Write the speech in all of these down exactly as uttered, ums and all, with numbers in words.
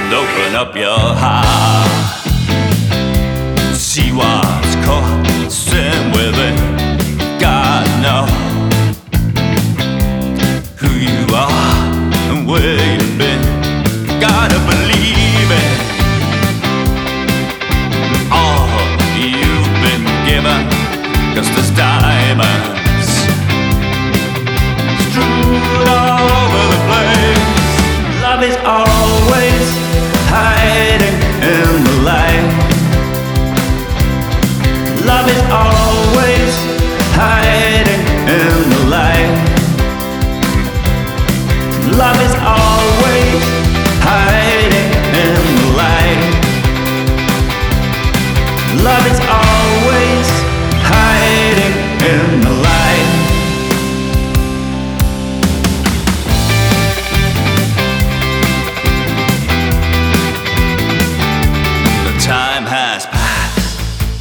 Open up your heart, see what's coursing within. God knows who you are and where you've been. Gotta believe it, all you've been given, 'cause there's diamonds strewn all over the place. Love is always hiding in the light. Love is always hiding in the light. Love is always hiding in the light. Love is always hiding in the light. Time has passed.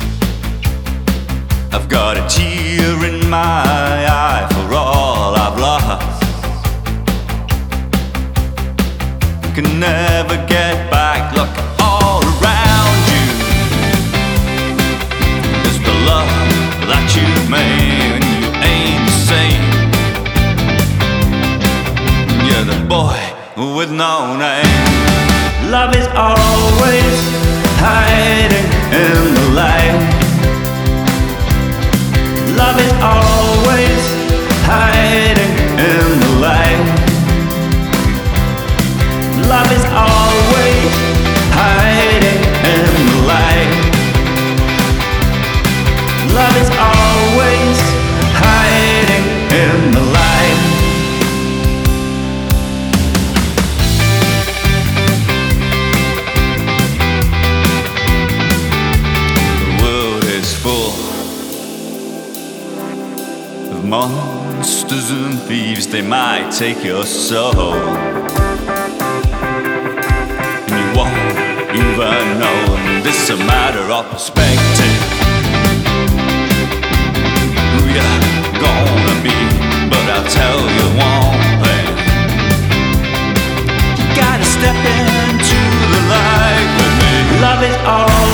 I've got a tear in my eye for all I've lost. Can never get back. Look all around you. It's the love that you've made, and you ain't the same. You're the boy with no name. Love is always hiding in the light. Love is always hiding in the light. Love is always hiding in the light. Love is always hiding in the light. Monsters and thieves, they might take your soul, and you won't even know. This is a matter of perspective. Who you're gonna be, but I'll tell you one thing. You gotta step into the light with me. Love is all